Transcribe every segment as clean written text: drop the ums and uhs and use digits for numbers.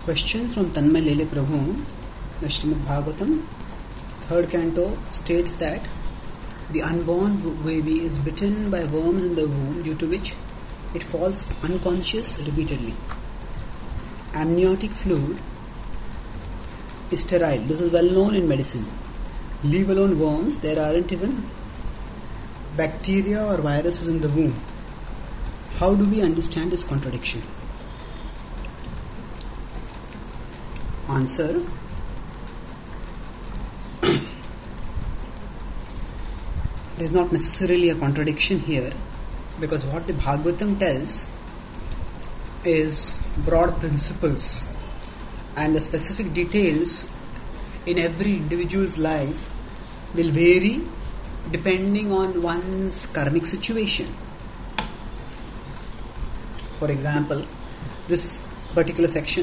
Question from Tanmay Lele Prabhu. The Srimad Bhagavatam, 3rd canto, states that the unborn baby is bitten by worms in the womb, due to which it falls unconscious repeatedly. Amniotic fluid is sterile. This is well known in medicine. Leave alone worms, there aren't even bacteria or viruses in the womb. How do we understand this contradiction? Answer. There is not necessarily a contradiction here, because what the Bhagavatam tells is broad principles, and the specific details in every individual's life will vary depending on one's karmic situation. For example, this particular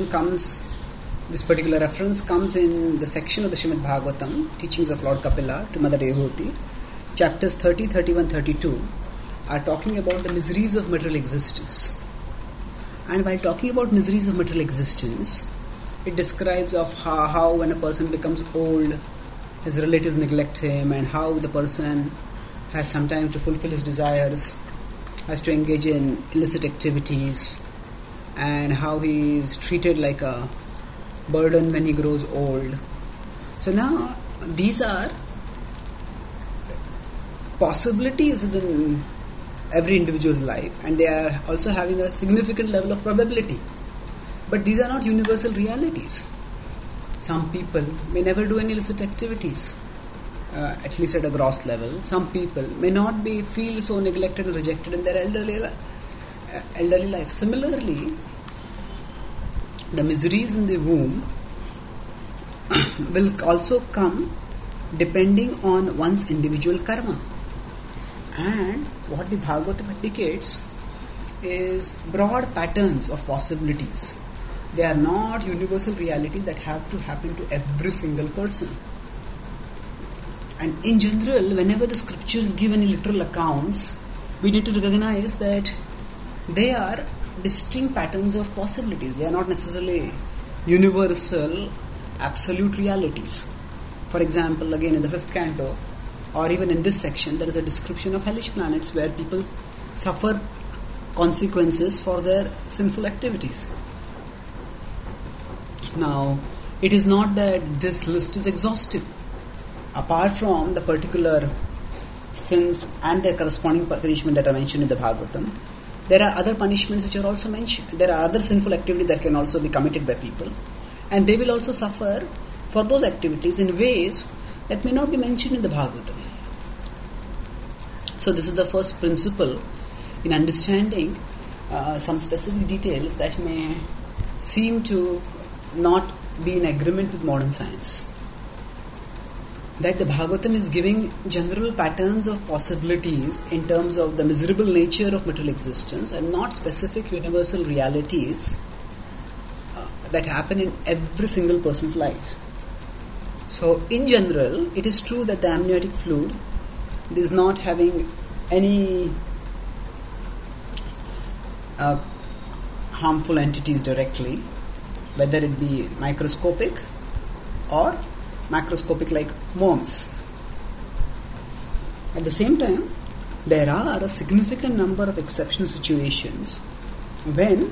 reference comes in the section of the Srimad Bhagavatam, Teachings of Lord Kapila to Mother Devhuti. Chapters 30, 31, 32 are talking about the miseries of material existence. And while talking about miseries of material existence, it describes of how when a person becomes old, his relatives neglect him, and how the person has some time to fulfill his desires, has to engage in illicit activities, and how he is treated like a burden when he grows old. So now these are possibilities in every individual's life, and they are also having a significant level of probability. But these are not universal realities. Some people may never do any illicit activities, at least at a gross level. Some people may not feel so neglected and rejected in their elderly life. Similarly, the miseries in the womb will also come depending on one's individual karma. And what the Bhagavatam indicates is broad patterns of possibilities. They are not universal realities that have to happen to every single person. And in general, whenever the scriptures give any literal accounts, we need to recognize that they are distinct patterns of possibilities. They are not necessarily universal, absolute realities. For example, again in the 5th canto, or even in this section, there is a description of hellish planets where people suffer consequences for their sinful activities. Now, it is not that this list is exhaustive. Apart from the particular sins and their corresponding punishment that are mentioned in the Bhagavatam, there are other punishments which are also mentioned. There are other sinful activities that can also be committed by people, and they will also suffer for those activities in ways that may not be mentioned in the Bhagavatam. So this is the first principle in understanding some specific details that may seem to not be in agreement with modern science. That the Bhagavatam is giving general patterns of possibilities in terms of the miserable nature of material existence, and not specific universal realities that happen in every single person's life. So in general, it is true that the amniotic fluid is not having any harmful entities directly, whether it be microscopic or macroscopic like worms. At the same time, there are a significant number of exceptional situations when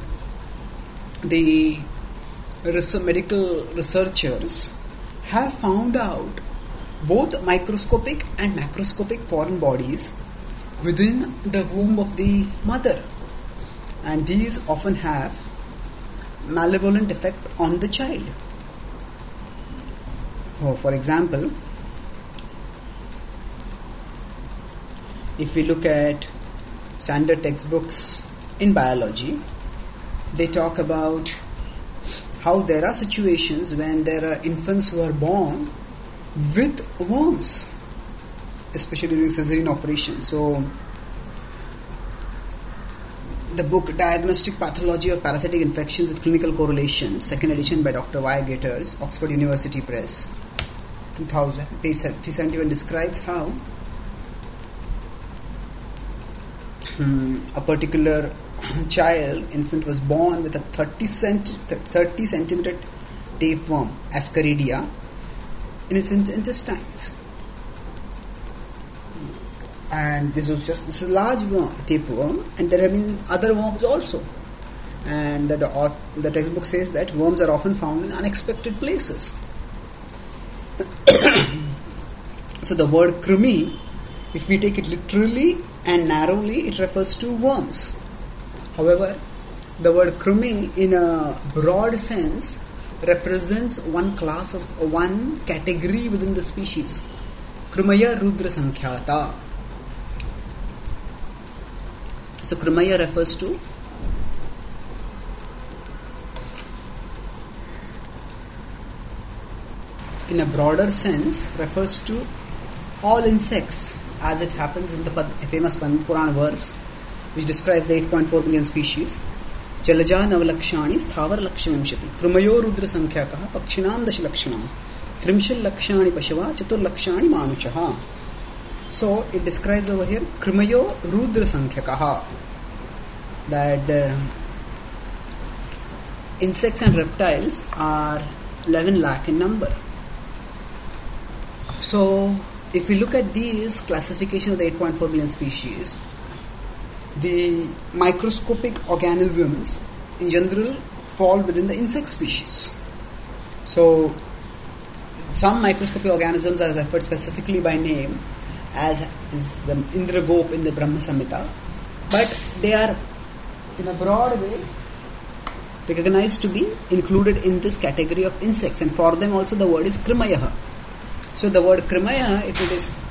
the medical researchers have found out both microscopic and macroscopic foreign bodies within the womb of the mother, and these often have malevolent effect on the child. For example, if we look at standard textbooks in biology, they talk about how there are situations when there are infants who are born with worms, especially during cesarean operation. So, the book Diagnostic Pathology of Parasitic Infections with Clinical Correlations, 2nd edition by Dr. Y. Gaters, Oxford University Press, 2000, page 371, describes how a particular infant was born with a 30 centimeter tapeworm, Ascaridia, in its intestines. And this is a large tapeworm, and there have been other worms also. And the textbook says that worms are often found in unexpected places. So the word krimi, if we take it literally and narrowly, it refers to worms. However, the word krimi in a broad sense represents one category within the species. Krimaya Rudra Sankhyata. So Krimaya refers to in a broader sense refers to all insects, as it happens in the famous Padma Purana verse which describes the 8.4 billion species. Jalaja Navalakshani Sthavar Lakshmimshati Krumayo Rudra Sankhyaakaha Pakshinam Dashalakshana Trimshal Lakshani Pashava Chatur Lakshani Manushaha. So it describes over here Krumayo Rudra Sankhyaakaha, that the insects and reptiles are 11 lakh in number. So if we look at these classification of the 8.4 billion species, the microscopic organisms in general fall within the insect species. So some microscopic organisms are referred specifically by name, as is the Indragop in the Brahma Samhita, but they are in a broad way recognized to be included in this category of insects, and for them also the word is Krimayaha. So the word Krimaya, if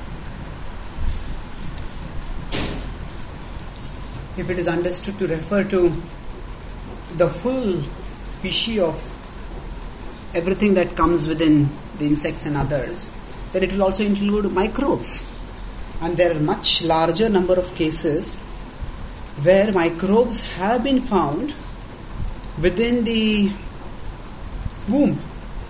it is understood to refer to the full species of everything that comes within the insects and others, then it will also include microbes. And there are much larger number of cases where microbes have been found within the womb.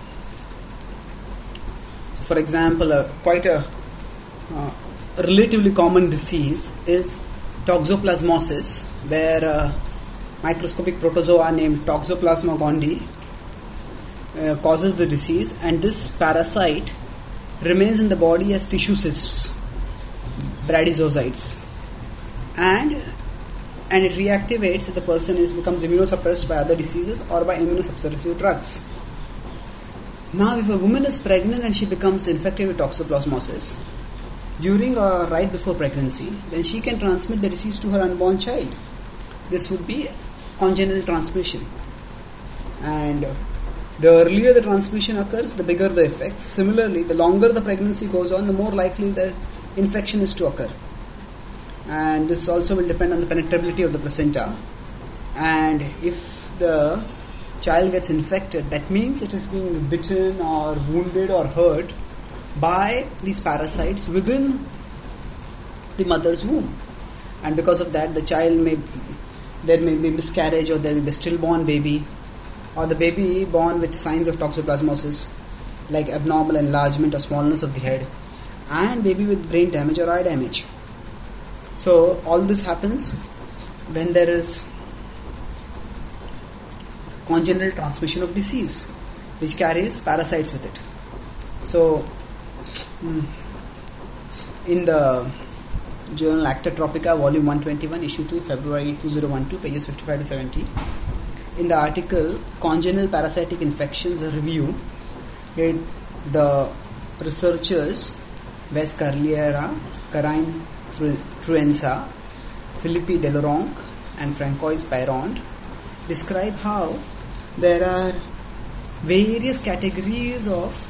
For example, quite a relatively common disease is toxoplasmosis, where microscopic protozoa named Toxoplasma gondii causes the disease, and this parasite remains in the body as tissue cysts, bradyzoocytes, and it reactivates if the person becomes immunosuppressed by other diseases or by immunosuppressive drugs. Now, if a woman is pregnant and she becomes infected with toxoplasmosis during or right before pregnancy, then she can transmit the disease to her unborn child. This would be congenital transmission. And the earlier the transmission occurs, the bigger the effects. Similarly, the longer the pregnancy goes on, the more likely the infection is to occur. And this also will depend on the penetrability of the placenta. And if the child gets infected, that means it is being bitten or wounded or hurt by these parasites within the mother's womb, and because of that there may be miscarriage, or there may be a stillborn baby, or the baby born with signs of toxoplasmosis like abnormal enlargement or smallness of the head, and baby with brain damage or eye damage. So all this happens when there is congenital transmission of disease which carries parasites with it. So in the journal Acta Tropica, volume 121, issue 2, February 2012, pages 55 to 70, in the article Congenital Parasitic Infections Review, the researchers Wes Carliera, Karine Truenza, Philippe Delaronc and Francois Peyronde describe how there are various categories of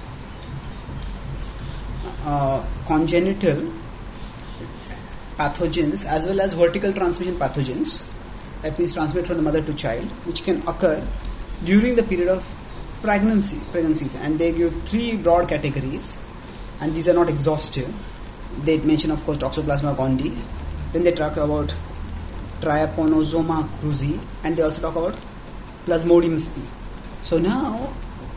congenital pathogens as well as vertical transmission pathogens, that means transmitted from the mother to child, which can occur during the period of pregnancies, and they give 3 broad categories, and these are not exhaustive. They mention, of course, Toxoplasma gondii, then they talk about Trypanosoma cruzi, and they also talk about Plasmodium sp. So now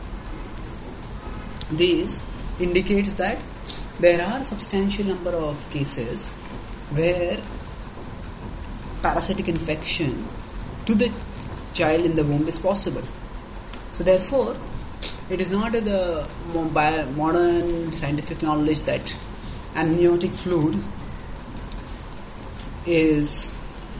this indicates that there are substantial number of cases where parasitic infection to the child in the womb is possible. So therefore, it is not the modern scientific knowledge that amniotic fluid is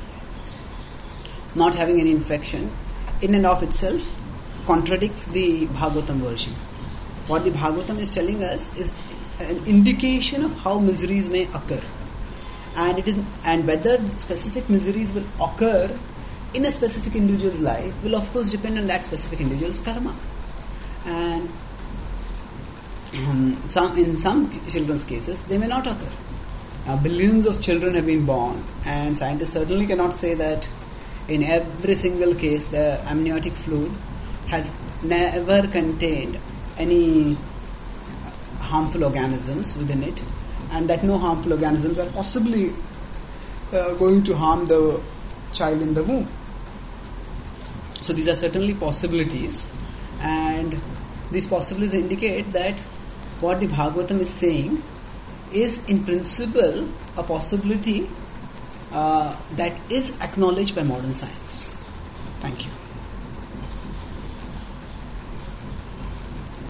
not having any infection in and of itself contradicts the Bhagavatam version. What the Bhagavatam is telling us is an indication of how miseries may occur, and whether specific miseries will occur in a specific individual's life will of course depend on that specific individual's karma. And in some children's cases they may not occur. Now, billions of children have been born, and scientists certainly cannot say that in every single case the amniotic fluid has never contained any harmful organisms within it, and that no harmful organisms are possibly going to harm the child in the womb. So these are certainly possibilities, and these possibilities indicate that what the Bhagavatam is saying is in principle a possibility that is acknowledged by modern science. Thank you.